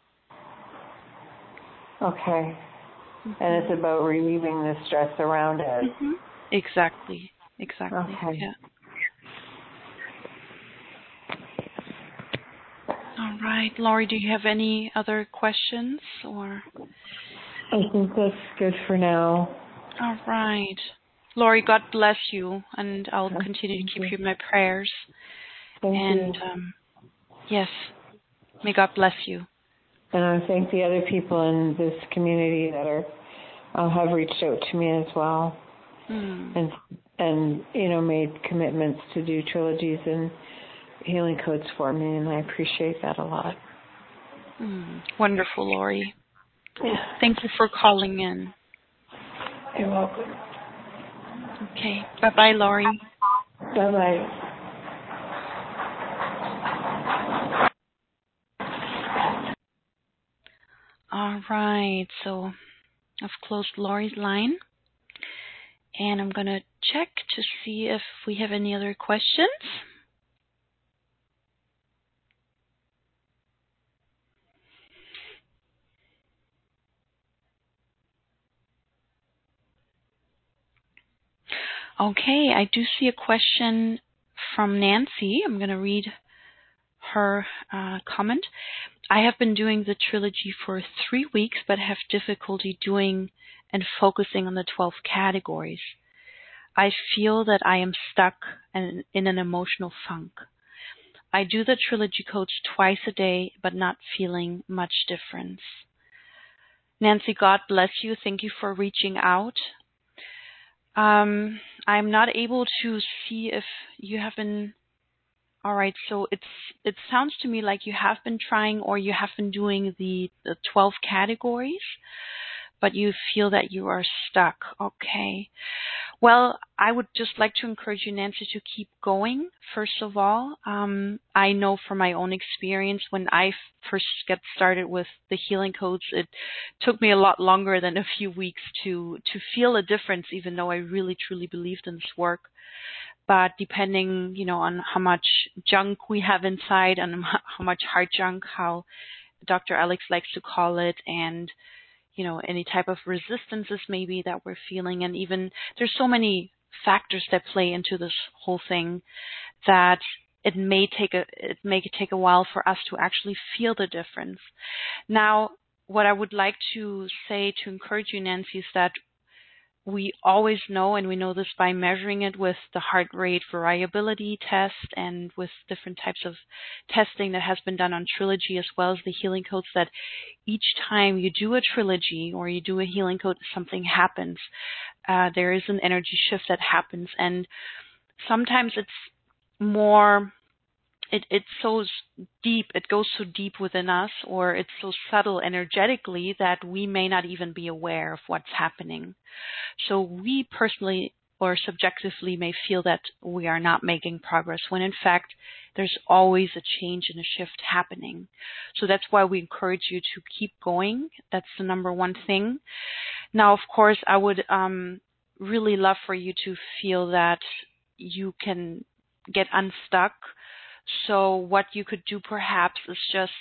Speaker 3: Okay, mm-hmm. And it's about relieving the stress around it.
Speaker 1: Mm-hmm. Exactly. Exactly.
Speaker 3: Okay.
Speaker 1: Yeah. All right, Laurie, do you have any other questions or?
Speaker 3: I think that's good for now.
Speaker 1: All right. Laurie, God bless you, and I'll continue
Speaker 3: Thank
Speaker 1: to keep
Speaker 3: you.
Speaker 1: you in my prayers.
Speaker 3: Thank
Speaker 1: and
Speaker 3: you.
Speaker 1: Um, yes, may God bless you.
Speaker 3: And I thank the other people in this community that are uh, have reached out to me as well,
Speaker 1: mm.
Speaker 3: and and you know made commitments to do trilogies and healing codes for me, and I appreciate that a lot.
Speaker 1: Mm. Wonderful, Laurie.
Speaker 3: Yeah.
Speaker 1: Thank you for calling in.
Speaker 3: You're welcome.
Speaker 1: Okay. Bye-bye, Laurie.
Speaker 3: Bye-bye.
Speaker 1: All right. So I've closed Laurie's line, and I'm going to check to see if we have any other questions. Okay, I do see a question from Nancy. I'm going to read her uh, comment. I have been doing the trilogy for three weeks, but have difficulty doing and focusing on the twelve categories. I feel that I am stuck in, in an emotional funk. I do the trilogy codes twice a day, but not feeling much difference. Nancy, God bless you. Thank you for reaching out. Um, I'm not able to see if you have been. All right, so it's it sounds to me like you have been trying or you have been doing the, the twelve categories, but you feel that you are stuck. Okay. Well, I would just like to encourage you, Nancy, to keep going, first of all. Um, I know from my own experience, when I first got started with the healing codes, it took me a lot longer than a few weeks to, to feel a difference, even though I really, truly believed in this work. But depending, you know, on how much junk we have inside and how much heart junk, how Doctor Alex likes to call it, and you know, any type of resistances maybe that we're feeling. And even there's so many factors that play into this whole thing that it may take a, it may take a while for us to actually feel the difference. Now, what I would like to say to encourage you, Nancy, is that we always know, and we know this by measuring it with the heart rate variability test and with different types of testing that has been done on trilogy as well as the healing codes, that each time you do a trilogy or you do a healing code, something happens. Uh, there is an energy shift that happens, and sometimes it's more It, it's so deep, it goes so deep within us, or it's so subtle energetically that we may not even be aware of what's happening. So we personally or subjectively may feel that we are not making progress, when in fact there's always a change and a shift happening. So that's why we encourage you to keep going. That's the number one thing. Now, of course, I would um, really love for you to feel that you can get unstuck. So what you could do perhaps is just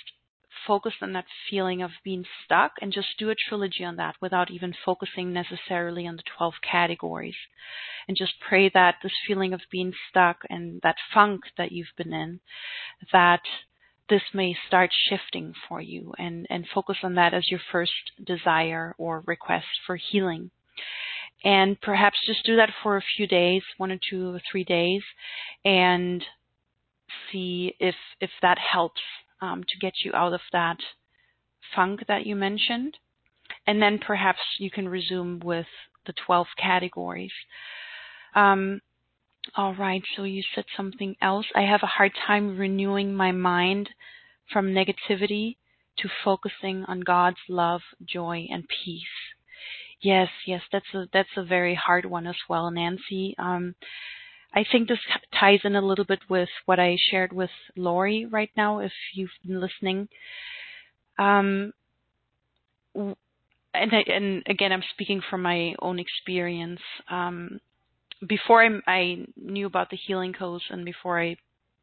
Speaker 1: focus on that feeling of being stuck and just do a trilogy on that without even focusing necessarily on the twelve categories. And just pray that this feeling of being stuck and that funk that you've been in, that this may start shifting for you, and, and focus on that as your first desire or request for healing. And perhaps just do that for a few days, one or two or three days, and see if if that helps um, to get you out of that funk that you mentioned. And then perhaps you can resume with the twelve categories. Um, all right, so you said something else. I have a hard time renewing my mind from negativity to focusing on God's love, joy, and peace. Yes, yes, that's a that's a very hard one as well, Nancy. Um, I think this ties in a little bit with what I shared with Lori right now, if you've been listening. Um, and, I, and again, I'm speaking from my own experience. Um, before I, I knew about the healing codes and before I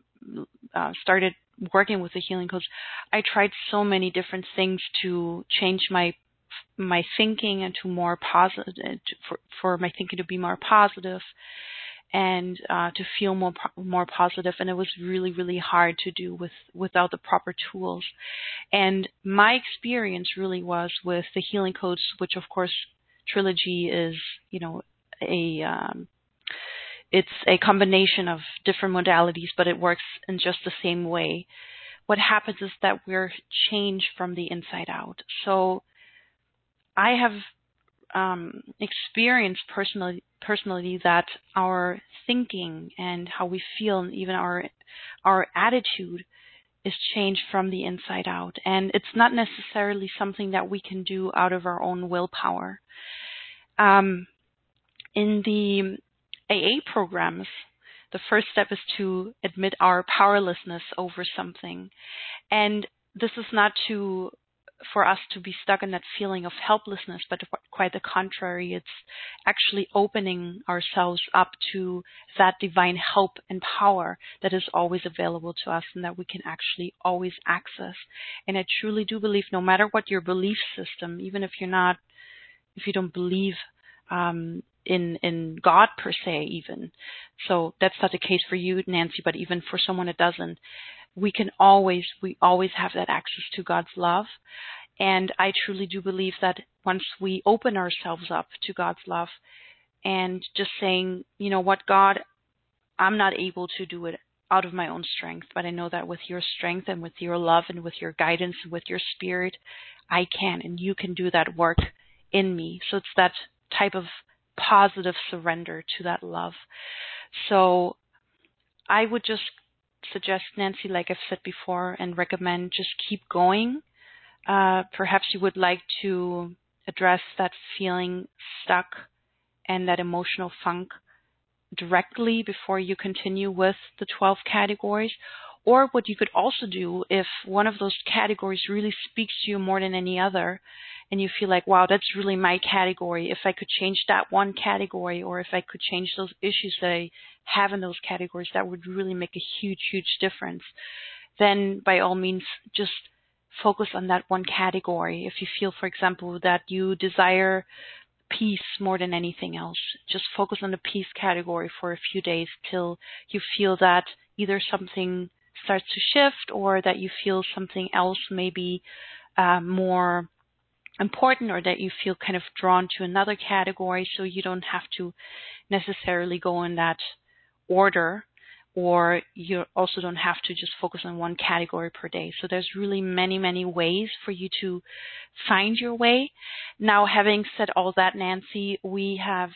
Speaker 1: uh, started working with the healing codes, I tried so many different things to change my my thinking and to more positive, for, for my thinking to be more positive and uh, to feel more more positive. And it was really, really hard to do with without the proper tools. And my experience really was with the healing codes, which of course Trilogy is, you know, a um, it's a combination of different modalities, but it works in just the same way. What happens is that we're changed from the inside out. So I have um, experienced personally, personally that our thinking and how we feel, and even our our attitude, is changed from the inside out. And it's not necessarily something that we can do out of our own willpower. Um, in the A A programs, the first step is to admit our powerlessness over something. And this is not to for us to be stuck in that feeling of helplessness, but quite the contrary. It's actually opening ourselves up to that divine help and power that is always available to us and that we can actually always access. And I truly do believe, no matter what your belief system, even if you're not, if you don't believe um, in in God per se, even, so that's not the case for you, Nancy, but even for someone that doesn't, we can always, we always have that access to God's love. And I truly do believe that once we open ourselves up to God's love and just saying, you know what, God, I'm not able to do it out of my own strength, but I know that with your strength and with your love and with your guidance and with your spirit, I can, and you can do that work in me. So it's that type of positive surrender to that love. So I would just suggest, Nancy, like I've said before, and recommend just keep going. Uh, perhaps you would like to address that feeling stuck and that emotional funk directly before you continue with the twelve categories. Or what you could also do, if one of those categories really speaks to you more than any other, and you feel like, wow, that's really my category. If I could change that one category, or if I could change those issues that I have in those categories, that would really make a huge, huge difference. Then by all means, just focus on that one category. If you feel, for example, that you desire peace more than anything else, just focus on the peace category for a few days till you feel that either something starts to shift or that you feel something else may be uh, more important, or that you feel kind of drawn to another category, so you don't have to necessarily go in that order, or you also don't have to just focus on one category per day. So there's really many, many ways for you to find your way. Now, having said all that, Nancy, we have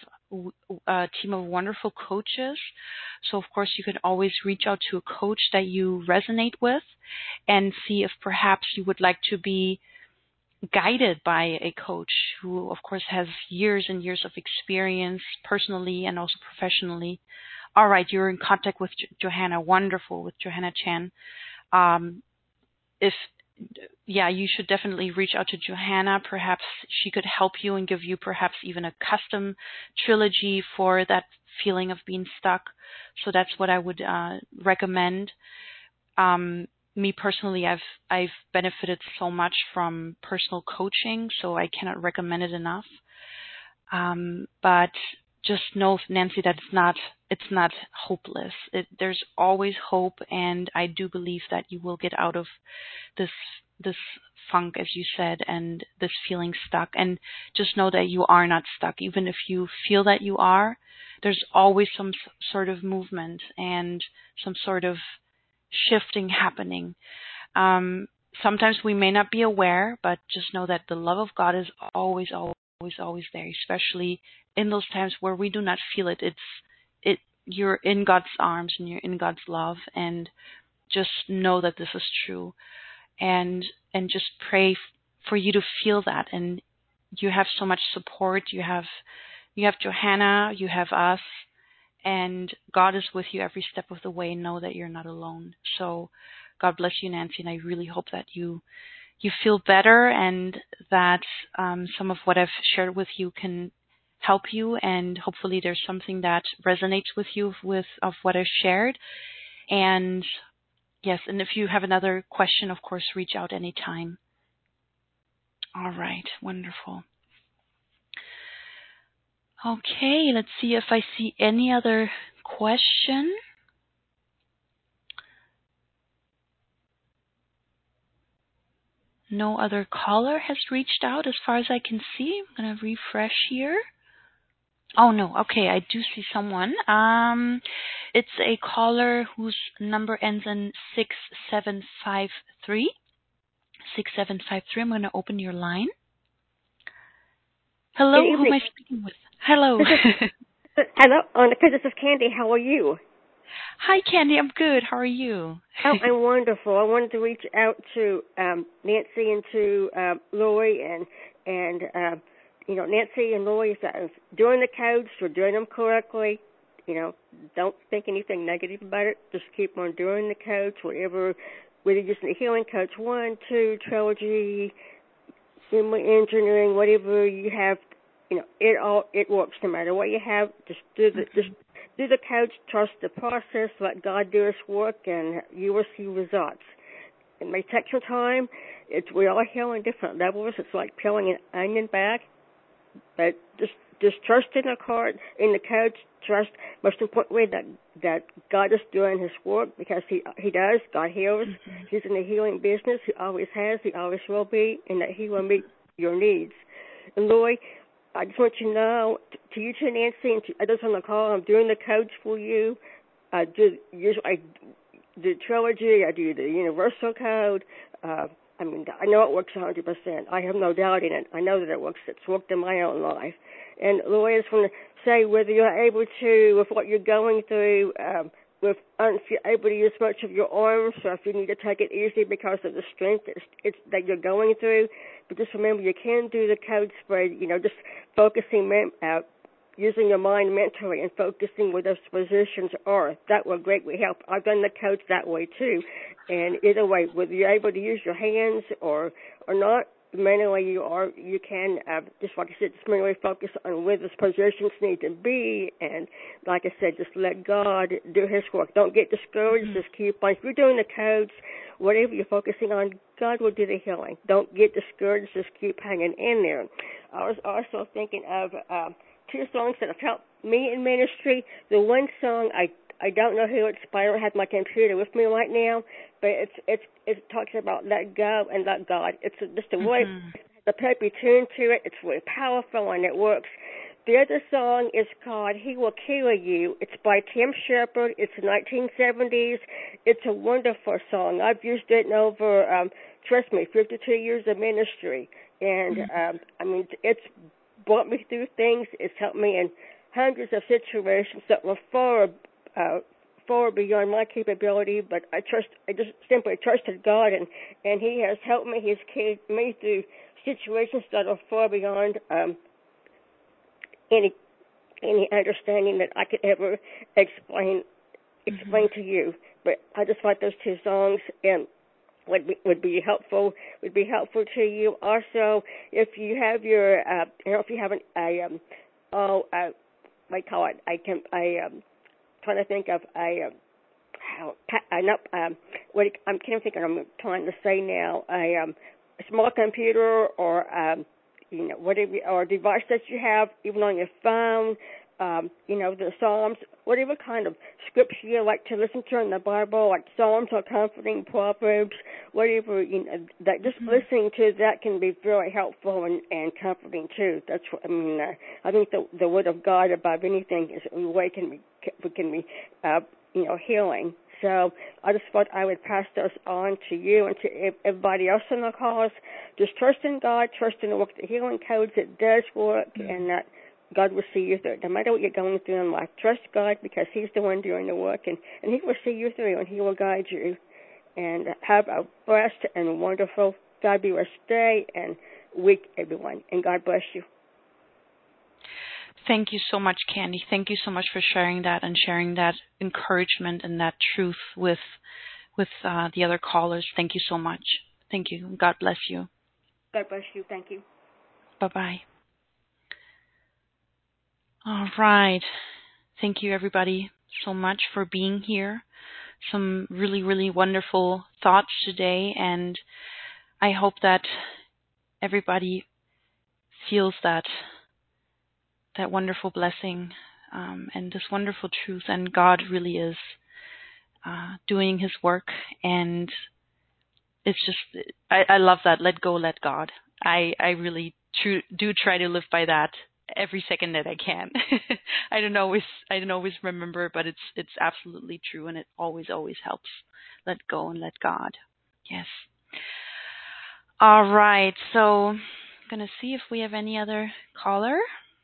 Speaker 1: a team of wonderful coaches. So, of course, you can always reach out to a coach that you resonate with and see if perhaps you would like to be guided by a coach who, of course, has years and years of experience personally and also professionally. All right, you're in contact with Johanna. Wonderful, with Johanna Chan. Um, if yeah, you should definitely reach out to Johanna. Perhaps she could help you and give you perhaps even a custom trilogy for that feeling of being stuck. So that's what I would uh, recommend. Um, me personally, I've I've benefited so much from personal coaching, so I cannot recommend it enough. Um, but just know, Nancy, that it's not it's not hopeless. It, there's always hope, and I do believe that you will get out of this this funk, as you said, and this feeling stuck. And just know that you are not stuck. Even if you feel that you are, there's always some s- sort of movement and some sort of shifting happening. Um, sometimes we may not be aware, but just know that the love of God is always, always, always there, especially in those times where we do not feel it. It's it. You're in God's arms and you're in God's love, and just know that this is true, and and just pray f- for you to feel that. And you have so much support. You have you have Johanna, you have us, and God is with you every step of the way. Know that you're not alone. So God bless you, Nancy, and I really hope that you you feel better, and that um, some of what I've shared with you can help you, and hopefully there's something that resonates with you with of what I've shared. And yes, and if you have another question, of course, reach out anytime. All right, wonderful. Okay, let's see if I see any other question. No other caller has reached out as far as I can see. I'm going to refresh here. Oh, no. Okay, I do see someone. Um, it's a caller whose number ends in six seven five three. six seven five three. I'm going to open your line. Hello,
Speaker 5: Good
Speaker 1: who am
Speaker 5: evening.
Speaker 1: I speaking with? Hello.
Speaker 5: This is, hello, on the this is Candy. How are you?
Speaker 1: Hi, Candy. I'm good. How are you?
Speaker 5: Oh, I'm wonderful. I wanted to reach out to um, Nancy and to uh, Lori and and uh, you know Nancy and Lori. Uh, doing the codes, we're doing them correctly. You know, don't think anything negative about it. Just keep on doing the codes, whatever. Whether you're using the healing codes one, two, trilogy, engineering, whatever you have. You know, it all it works no matter what you have. Just do the just do the coach, trust the process, let God do His work, and you will see results. It may take some time. It's we all heal in different levels. It's like peeling an onion back, but just just trust in the card, in the coach. Trust most importantly that that God is doing His work because He He does. God heals. Mm-hmm. He's in the healing business. He always has. He always will be, and that He will meet your needs. And Lori, I just want you to know, to you, to Nancy, and to others on the call, I'm doing the codes for you. I do usually I do trilogy. I do the universal code. Uh, I mean, I know it works one hundred percent. I have no doubt in it. I know that it works. It's worked in my own life. And Lori, I just want to say, whether you're able to, with what you're going through, um, with um, if you're able to use much of your arms, or if you need to take it easy because of the strength it's, it's, that you're going through. But just remember, you can do the code spread, you know, just focusing, uh, using your mind mentally and focusing where those positions are. That will greatly help. I've done the codes that way, too. And either way, whether you're able to use your hands or or not, manually you are, you can, uh, just like I said, just manually focus on where those positions need to be. And like I said, just let God do His work. Don't get discouraged. Mm-hmm. Just keep on. If you're doing the codes, whatever you're focusing on, God will do the healing. Don't get discouraged. Just keep hanging in there. I was also thinking of uh, two songs that have helped me in ministry. The one song, I I don't know who it's by. I don't have my computer with me right now, but it's it's it talks about let go and let God. It's just a really mm-hmm. the peppy tune to it. It's really powerful and it works. The other song is called He Will Carry You. It's by Tim Shepard. It's nineteen seventies. It's a wonderful song. I've used it in over, um, trust me, fifty-two years of ministry. And, mm-hmm. um, I mean, it's brought me through things. It's helped me in hundreds of situations that were far, uh, far beyond my capability. But I trust, I just simply trusted God, and, and He has helped me. He's carried me through situations that are far beyond, um, any any understanding that I could ever explain explain mm-hmm. to you. But I just thought those two songs and would be would be helpful would be helpful to you. Also, if you have your uh, I don't know if you have an a um oh uh, what do you call it? I can I um trying to think of a um, how uh, not um what I can't think of what I'm trying to say now. A, um, a small computer or um, you know whatever or device that you have, even on your phone. Um, you know, the Psalms, whatever kind of scripture you like to listen to in the Bible, like Psalms or comforting Proverbs, whatever, you know, that just mm-hmm. listening to that can be very helpful and, and comforting too. That's what I mean. Uh, I think the the Word of God above anything is a way can be can be uh, you know healing. So I just thought I would pass those on to you and to everybody else in the calls. Just trust in God, trust in the work, the healing codes. It does work, mm-hmm. and that God will see you through. No matter what you're going through in life, trust God because He's the one doing the work, and, and He will see you through, and He will guide you. And have a blessed and wonderful, fabulous day and week, everyone. And God bless you.
Speaker 1: Thank you so much, Candy. Thank you so much for sharing that and sharing that encouragement and that truth with with uh, the other callers. Thank you so much. Thank you. God bless you.
Speaker 5: God bless you. Thank you.
Speaker 1: Bye-bye. All right. Thank you, everybody, so much for being here. Some really, really wonderful thoughts today, and I hope that everybody feels that that wonderful blessing um, and this wonderful truth, and God really is uh, doing His work, and it's just, I, I love that, let go, let God. I, I really tr- do try to live by that every second that I can. I don't always I don't always remember, but it's it's absolutely true, and it always always helps. Let go and let God. Yes. All right. So I'm gonna see if we have any other caller,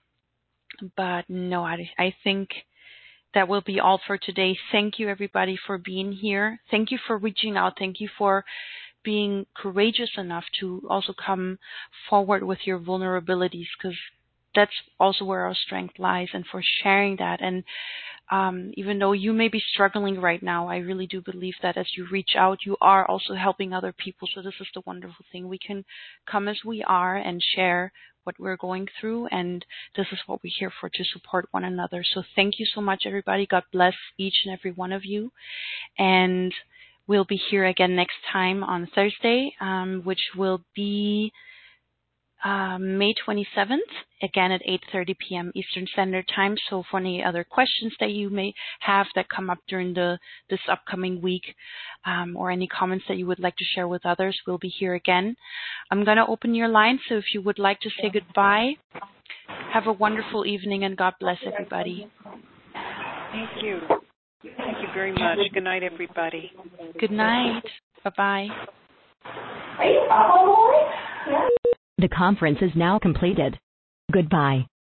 Speaker 1: but no, I I think that will be all for today. Thank you, everybody, for being here. Thank you for reaching out. Thank you for being courageous enough to also come forward with your vulnerabilities, because that's also where our strength lies, and for sharing that. And um, even though you may be struggling right now, I really do believe that as you reach out, you are also helping other people. So this is the wonderful thing. We can come as we are and share what we're going through, and this is what we're here for, to support one another. So thank you so much, everybody. God bless each and every one of you. And we'll be here again next time on Thursday, um, which will be Uh, May twenty-seventh, again at eight thirty p.m. Eastern Standard Time. So for any other questions that you may have that come up during the this upcoming week, um, or any comments that you would like to share with others, we'll be here again. I'm going to open your line, so if you would like to say goodbye, have a wonderful evening, and God bless everybody.
Speaker 2: Thank you. Thank you very much. Good night, everybody.
Speaker 1: Good night. Bye-bye.
Speaker 6: The conference is now completed. Goodbye.